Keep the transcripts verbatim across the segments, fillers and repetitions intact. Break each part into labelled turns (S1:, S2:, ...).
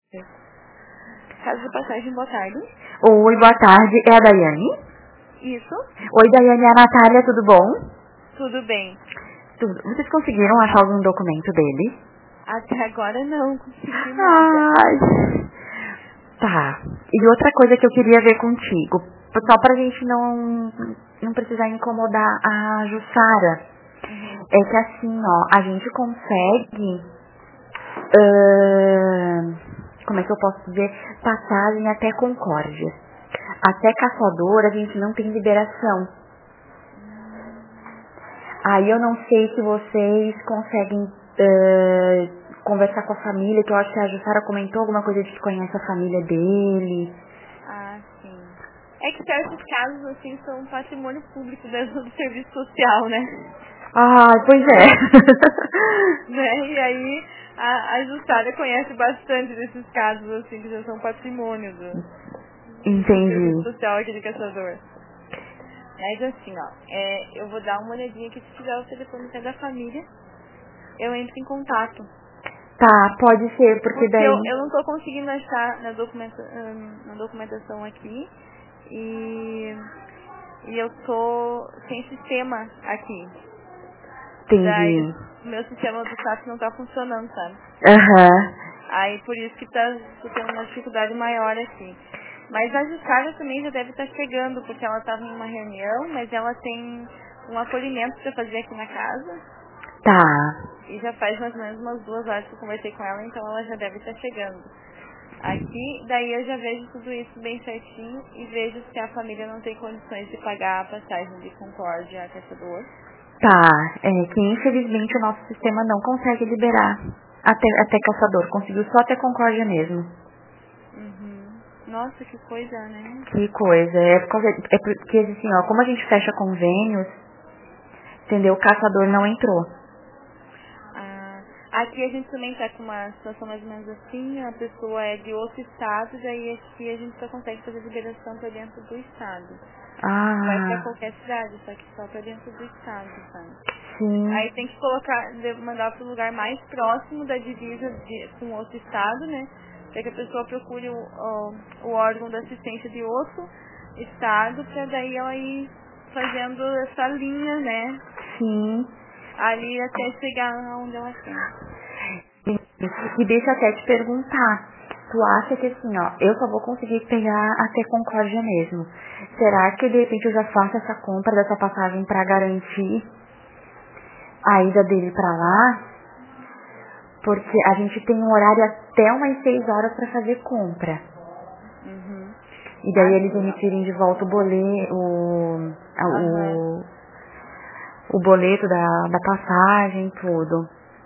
S1: Casa de passagem, boa tarde.
S2: Oi, boa tarde. É a Daiane?
S1: Isso.
S2: Oi, Daiane, é a Natália, tudo bom?
S1: Tudo bem.
S2: Tudo. Vocês conseguiram achar algum documento dele?
S1: Até agora não consegui nada.
S2: Ai. Tá. E outra coisa que eu queria ver contigo, só pra gente não, não precisar incomodar a Jussara,
S1: Uhum.
S2: é que assim, ó, a gente consegue, uh, como é que eu posso dizer, passagem até Concórdia. Até Caçador a gente não tem liberação. Aí eu não sei se vocês conseguem uh, conversar com a família, que eu acho que a Jussara comentou alguma coisa de que conhece a família dele.
S1: Ah, sim. É que certos casos, assim, são patrimônio público dentro do serviço social, né?
S2: Ah, pois é.
S1: né? E aí, a, a Jussara conhece bastante desses casos, assim, que já são patrimônio do, do
S2: Entendi.
S1: serviço social aqui de Caçador. Mas assim, ó, é, eu vou dar uma olhadinha aqui, se tiver o telefone até da família, eu entro em contato.
S2: Tá, pode ser, porque,
S1: Porque
S2: daí...
S1: eu, eu não tô conseguindo achar na, documenta, hum, na documentação aqui e, e eu tô sem sistema aqui. Daí
S2: Entendi.
S1: o meu sistema do S A P não tá funcionando, sabe?
S2: Aham.
S1: Aí por isso que tá tô tendo uma dificuldade maior aqui. Mas a Jussara também já deve estar chegando, porque ela estava em uma reunião, mas ela tem um acolhimento para fazer aqui na casa.
S2: Tá.
S1: E já faz mais ou menos umas duas horas que eu conversei com ela, então ela já deve estar chegando aqui. Daí eu já vejo tudo isso bem certinho e vejo se a família não tem condições de pagar a passagem de Concórdia a Caçador.
S2: Tá, é que infelizmente o nosso sistema não consegue liberar até, até Caçador, conseguiu só até Concórdia mesmo.
S1: Uhum. Nossa, que coisa, né?
S2: Que coisa, é, por causa, é porque assim, ó, como a gente fecha convênios, entendeu, o Caçador não entrou.
S1: Ah, aqui a gente também tá com uma situação mais ou menos assim, a pessoa é de outro estado, daí aqui a gente só consegue fazer liberação pra dentro do estado. Vai pra
S2: Ah,
S1: qualquer cidade, só que só pra dentro do estado, sabe?
S2: sim,
S1: Aí tem que colocar, de- mandar pro lugar mais próximo da divisa de, com outro estado, né? Pra que a pessoa procure o, o, o órgão da assistência de outro estado, pra daí ela ir fazendo essa linha, né?
S2: sim.
S1: Ali até chegar onde ela quer.
S2: E deixa eu até te perguntar, tu acha que assim, ó, eu só vou conseguir pegar até Concórdia mesmo. Será que de repente eu já faço essa compra dessa passagem pra garantir a ida dele pra lá? Porque a gente tem um horário até umas seis horas pra fazer compra.
S1: Uhum.
S2: E daí
S1: Ah,
S2: eles emitirem de volta o boleto, o, a-
S1: aham.
S2: o, o boleto da, da passagem, tudo.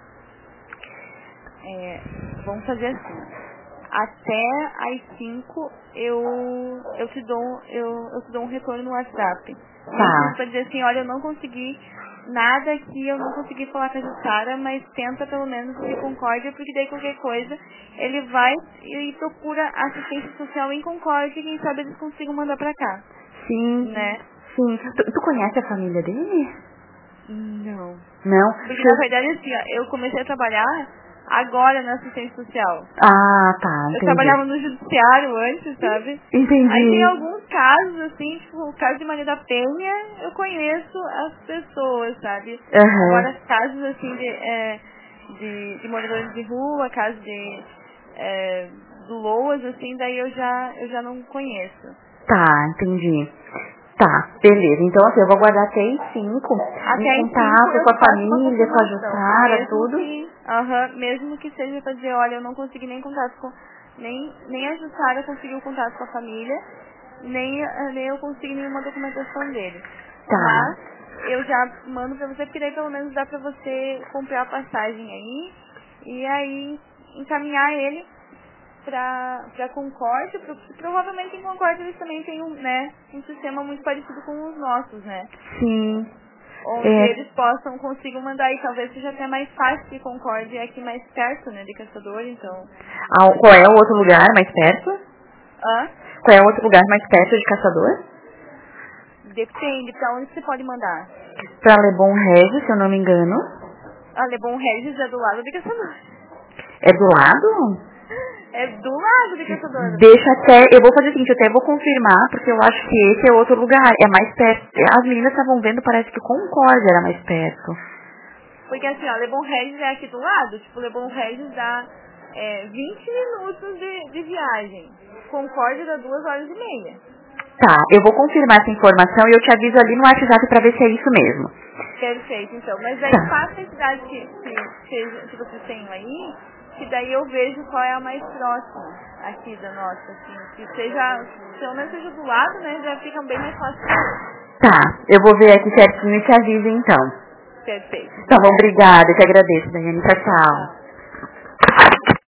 S1: É, vamos fazer assim. Até às cinco eu eu te dou eu, eu te dou um retorno no WhatsApp. Nem que seja
S2: Tá,
S1: pra dizer assim, olha, eu não consegui nada aqui, eu não consegui falar com a Jussara, mas tenta pelo menos de Concórdia, porque daí qualquer coisa ele vai e procura assistência social em Concórdia e quem sabe eles consigam mandar pra cá,
S2: sim,
S1: né?
S2: sim. Tu, tu conhece a família dele?
S1: Não.
S2: Não?
S1: Porque na
S2: Se-
S1: verdade assim, ó, eu comecei a trabalhar agora na assistência social.
S2: Ah, tá,
S1: Eu
S2: entendi.
S1: trabalhava no judiciário antes, sabe? Aí tem
S2: Entendi.
S1: alguns casos, assim, tipo, o caso de Maria da Penha, eu conheço as pessoas, sabe?
S2: Aham.
S1: Agora, casos, assim, de, é, de, de moradores de rua, casos de é, do Loas, assim, daí eu já, eu já não conheço.
S2: Tá, entendi. Tá, beleza. Então assim, eu vou guardar até as cinco
S1: Até
S2: em
S1: às cinco
S2: contato
S1: eu
S2: com a
S1: te passo uma
S2: família, com a
S1: confirmação.
S2: Jussara,
S1: Mesmo
S2: tudo.
S1: que, aham, mesmo que seja pra dizer, olha, eu não consegui nem contato com. Nem, nem a Jussara conseguiu contato com a família, nem, eh, nem eu consegui nenhuma documentação dele.
S2: Tá,
S1: Mas eu já mando pra você, porque daí pelo menos dá pra você comprar a passagem aí e aí encaminhar ele pra, pra Concórdia. Pro, provavelmente em Concórdia eles também têm um, né, um sistema muito parecido com os nossos, né?
S2: sim.
S1: Onde
S2: É,
S1: eles possam, consigam mandar e talvez seja até mais fácil que Concórdia é aqui mais perto, né, de Caçador, então.
S2: ah, qual é o outro lugar mais perto?
S1: Ah,
S2: Qual é o outro lugar mais perto de Caçador?
S1: depende, pra onde você pode mandar?
S2: Pra Lebon Regis, se eu não me engano.
S1: Ah, Lebon Regis é do lado de Caçador.
S2: É do lado?
S1: É do lado de Caçador.
S2: Deixa até, eu vou fazer o seguinte, eu até vou confirmar, porque eu acho que esse é outro lugar, é mais perto. As meninas estavam vendo, parece que Concórdia era mais perto.
S1: Porque assim, ó, Leblon Regis é aqui do lado, tipo, Leblon Regis dá é, vinte minutos de, de viagem. Concórdia dá duas horas e meia.
S2: Tá, eu vou confirmar essa informação e eu te aviso ali no WhatsApp pra ver se é isso mesmo.
S1: Perfeito, então. Mas aí
S2: Tá.
S1: passa a cidade que, que, seja, que vocês tenham aí, que daí eu vejo qual é a mais próxima aqui da nossa, assim. Que seja, pelo menos seja do lado, né? Já fica bem mais fácil.
S2: Tá, eu vou ver aqui certinho e te aviso então.
S1: Perfeito.
S2: Tá bom, obrigada, eu te agradeço, Daiane. Tchau, tchau.